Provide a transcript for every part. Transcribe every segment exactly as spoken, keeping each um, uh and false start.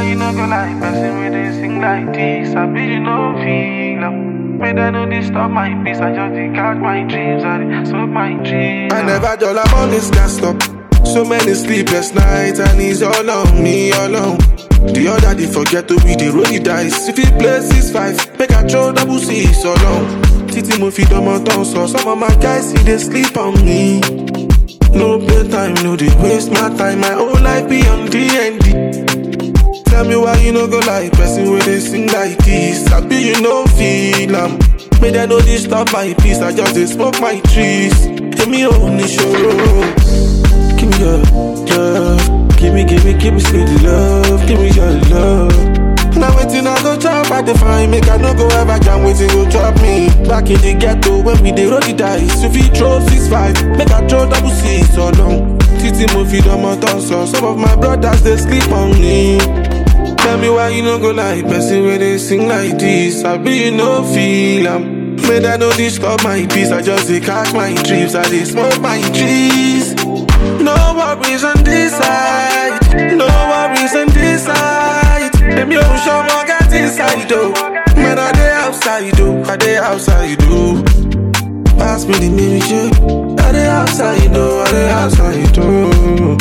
why you no go like person when they sing like this. I be you no feel am. May they no disturb my peace. I just dey catch my dreams, I dey smoke my dreams. I never dull, I'm on this gas stop. So many sleepless nights and it's all on me, all on. The other day forget to be the roll the dice. If he plays six five, make a throw double six all on. Titi mo fi domo ton so some of my guys see they sleep on me. No playtime, no they waste my time. My whole life be on D and D. Tell me why you no go like person where they sing like this. I be you no feel am. May they no disturb my peace. I just dey smoke my trees. Give me only show. Give me your love. Give me, give me, give me sweet love. Give me your love. Now waiting I go chop, I define. Make I no go ever jam, waiting go drop me. Back in the ghetto when we dey roll the dice. If he throw six five, make I throw double six so long. Titi mo fi domo ton so some of my brothers they sleep on me. Tell me why you no go like person where they sing like this. I be you no feel am. May they no disturb my peace. I just dey catch my dreams. I dey smoke my trees. No worries on this side. No worries on this side. Them you show more got inside though. Man I dey outside though. I dey outside though. Pass me the mirror. I dey outside though. I dey outside though.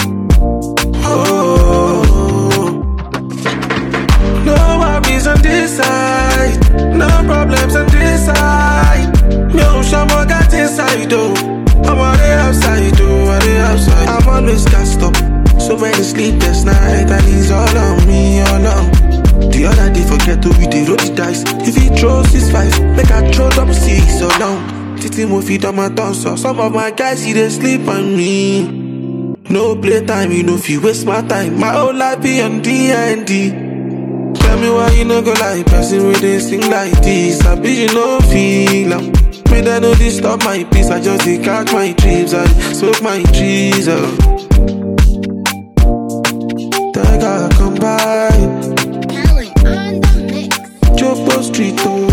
Oh. No worries on this side. No problems on this side. You show more got inside though. I'm on the outside though. I dey outside. I'm always gassed up. So many sleepless nights and it's all on me, all on. The other day forget to be the roll the dice. If he throws six five, make I throw double six so long. Titi mo fi domo ton so some of my guys see they sleep on me. No playtime, you know if you waste my time. My whole life be on D and D. Tell me why you no go like person where they sing like this. I be you no feel am. May they no disturb my peace. I just dey catch my dreams and smoke my trees oh. Tiger come by Jopo Street oh.